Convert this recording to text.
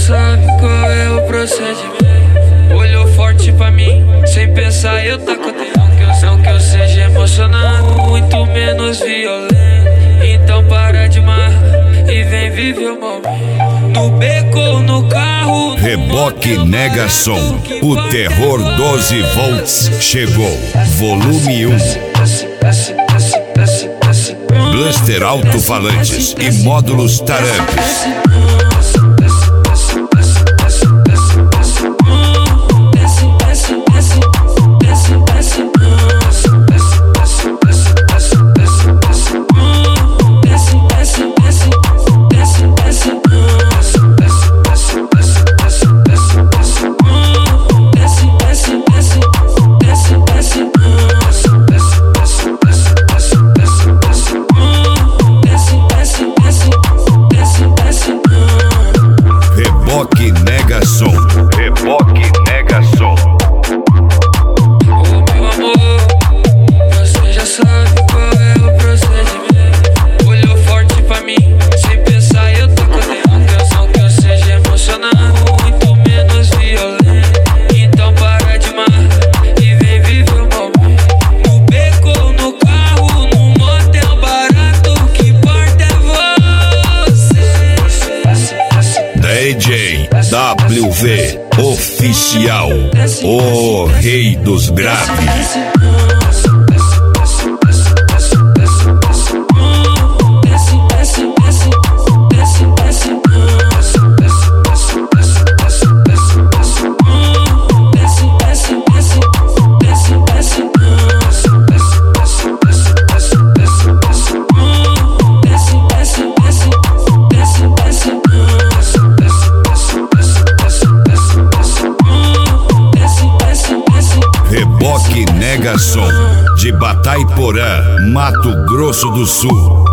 sabe qual é o procedimento. Olhou forte pra mim, sem pensar eu taco dentro. Não que eu seja emocionado, muito menos violento. Então para de marra e vem viver o momento. No beco ou no carro, Reboque Negason, o terror 12 volts chegou. Volume 1. Blaster alto-falantes e módulos Tarampes. Reboque Negason. Reboque Negason. Ô meu amor, você já sabe qual é o procedimento. Olhou forte pra mim, sem pensar eu taco dentro. Não que eu seja emocionado, muito menos violento. Então para de marra e vem viver o momento. No beco ou no carro, num motel barato, o que importa é você. DJ WV Oficial, o rei dos graves. Reboque Negason, de Batayporã, Mato Grosso do Sul.